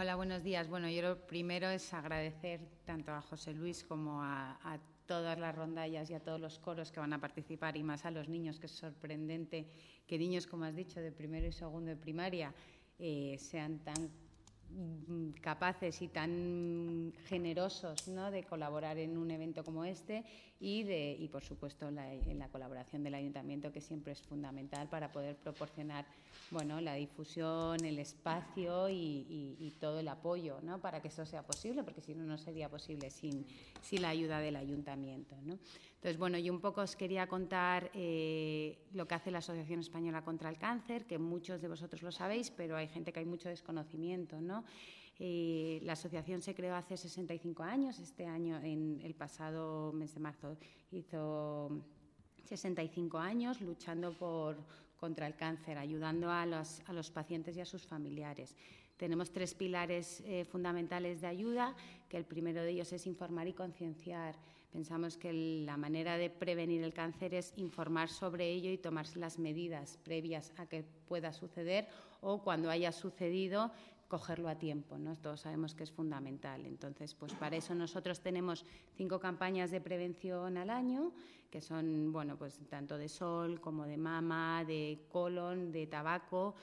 Hola, buenos días. Bueno, yo lo primero es agradecer tanto a José Luis como a todas las rondallas y a todos los coros que van a participar, y más a los niños, que es sorprendente que niños, como has dicho, de primero y segundo de primaria sean tan capaces y tan generosos, ¿no?, de colaborar en un evento como este y por supuesto, en la colaboración del Ayuntamiento, que siempre es fundamental para poder proporcionar, bueno, la difusión, el espacio y todo el apoyo, ¿no?, para que esto sea posible, porque si no, no sería posible sin la ayuda del Ayuntamiento, ¿no? Entonces, bueno, yo un poco os quería contar lo que hace la Asociación Española contra el Cáncer, que muchos de vosotros lo sabéis, pero hay gente que hay mucho desconocimiento, ¿no? La asociación se creó hace 65 años. Este año, en el pasado mes de marzo, hizo 65 años luchando contra el cáncer, ayudando a los pacientes y a sus familiares. Tenemos 3 pilares fundamentales de ayuda, que el primero de ellos es informar y concienciar. Pensamos que la manera de prevenir el cáncer es informar sobre ello y tomarse las medidas previas a que pueda suceder, o cuando haya sucedido, cogerlo a tiempo, ¿no? Todos sabemos que es fundamental. Entonces, pues para eso nosotros tenemos 5 campañas de prevención al año, que son, bueno, pues tanto de sol como de mama, de colon, de tabaco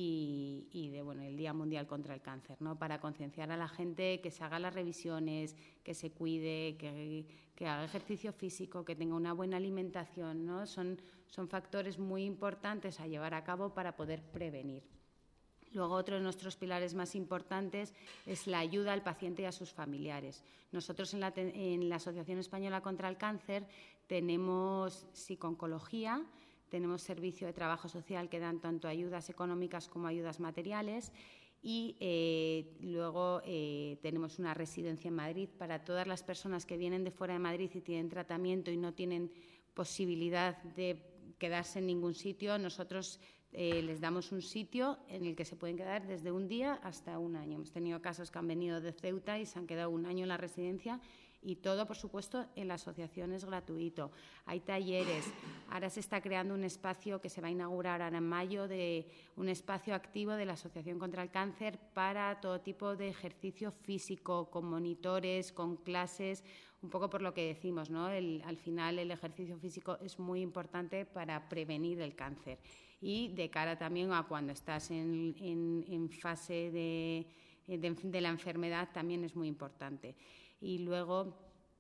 y de, bueno, el Día Mundial contra el Cáncer, ¿no?, para concienciar a la gente que se haga las revisiones, que se cuide, que haga ejercicio físico, que tenga una buena alimentación, ¿no? Son factores muy importantes a llevar a cabo para poder prevenir. Luego, otro de nuestros pilares más importantes es la ayuda al paciente y a sus familiares. Nosotros en la Asociación Española contra el Cáncer tenemos psico-oncología, tenemos servicio de trabajo social que dan tanto ayudas económicas como ayudas materiales, y luego tenemos una residencia en Madrid para todas las personas que vienen de fuera de Madrid y tienen tratamiento y no tienen posibilidad de quedarse en ningún sitio. Nosotros les damos un sitio en el que se pueden quedar desde un día hasta un año. Hemos tenido casos que han venido de Ceuta y se han quedado un año en la residencia, y todo, por supuesto, en la asociación es gratuito. Hay talleres. Ahora se está creando un espacio que se va a inaugurar ahora en mayo, de un espacio activo de la Asociación contra el Cáncer para todo tipo de ejercicio físico, con monitores, con clases, un poco por lo que decimos, ¿no? Al final el ejercicio físico es muy importante para prevenir el cáncer, y de cara también a cuando estás en fase de la enfermedad también es muy importante. Y luego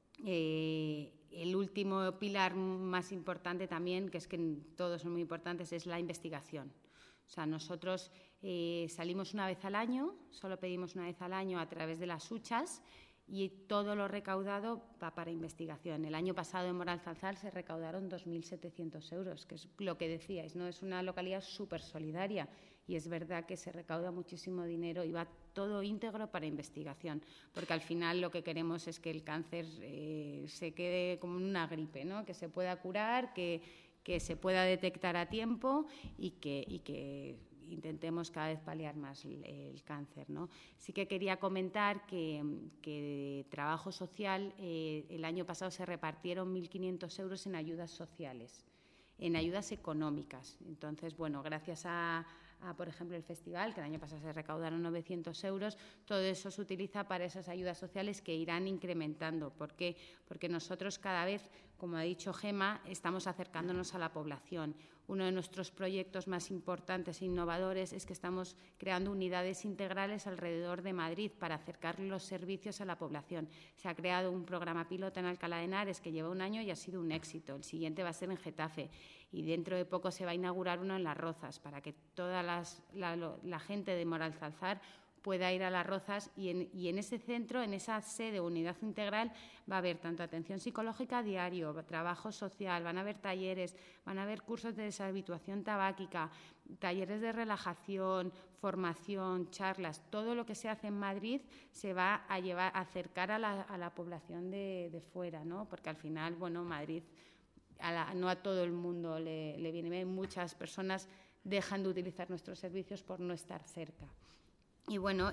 el último pilar más importante también, que es que todos son muy importantes, es la investigación. O sea, nosotros salimos una vez al año, solo pedimos una vez al año a través de las huchas, y todo lo recaudado va para investigación. El año pasado en Moralzarzal se recaudaron 2.700 euros, que es lo que decíais, ¿no? Es una localidad súper solidaria, y es verdad que se recauda muchísimo dinero y va todo íntegro para investigación, porque al final lo que queremos es que el cáncer se quede como una gripe, ¿no?, que se pueda curar, que se pueda detectar a tiempo y que intentemos cada vez paliar más el cáncer, ¿no? Sí que quería comentar que de trabajo social el año pasado se repartieron 1.500 euros en ayudas sociales, en ayudas económicas. Entonces, bueno, gracias a por ejemplo, el festival, que el año pasado se recaudaron 900 euros, todo eso se utiliza para esas ayudas sociales que irán incrementando. ¿Por qué? Porque nosotros cada vez, como ha dicho Gemma, estamos acercándonos a la población. Uno de nuestros proyectos más importantes e innovadores es que estamos creando unidades integrales alrededor de Madrid para acercar los servicios a la población. Se ha creado un programa piloto en Alcalá de Henares que lleva un año y ha sido un éxito. El siguiente va a ser en Getafe, y dentro de poco se va a inaugurar uno en Las Rozas, para que toda la gente de Moralzarzal pueda ir a Las Rozas, y en ese centro, en esa sede, unidad integral, va a haber tanto atención psicológica diario, trabajo social, van a haber talleres, van a haber cursos de deshabituación tabáquica, talleres de relajación, formación, charlas. Todo lo que se hace en Madrid se va a acercar a la población de fuera, ¿no? Porque al final, bueno, Madrid no a todo el mundo le viene bien. Muchas personas dejan de utilizar nuestros servicios por no estar cerca. Y bueno,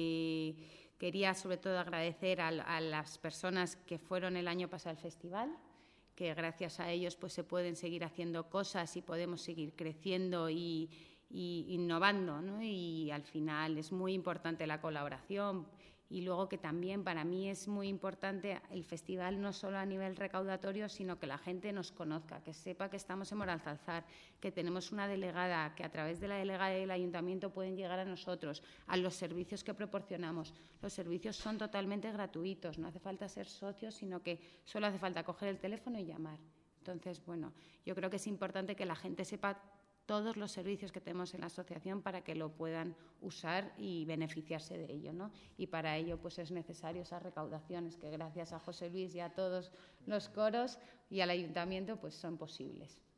quería sobre todo agradecer a las personas que fueron el año pasado al festival, que gracias a ellos pues se pueden seguir haciendo cosas y podemos seguir creciendo y innovando, ¿no? Y al final es muy importante la colaboración. Y luego que también para mí es muy importante el festival no solo a nivel recaudatorio, sino que la gente nos conozca, que sepa que estamos en Moralzarzar, que tenemos una delegada, que a través de la delegada del ayuntamiento pueden llegar a nosotros, a los servicios que proporcionamos. Los servicios son totalmente gratuitos, no hace falta ser socios, sino que solo hace falta coger el teléfono y llamar. Entonces, bueno, yo creo que es importante que la gente sepa todos los servicios que tenemos en la asociación para que lo puedan usar y beneficiarse de ello, ¿no? Y para ello pues es necesario esas recaudaciones que gracias a José Luis y a todos los coros y al ayuntamiento pues son posibles.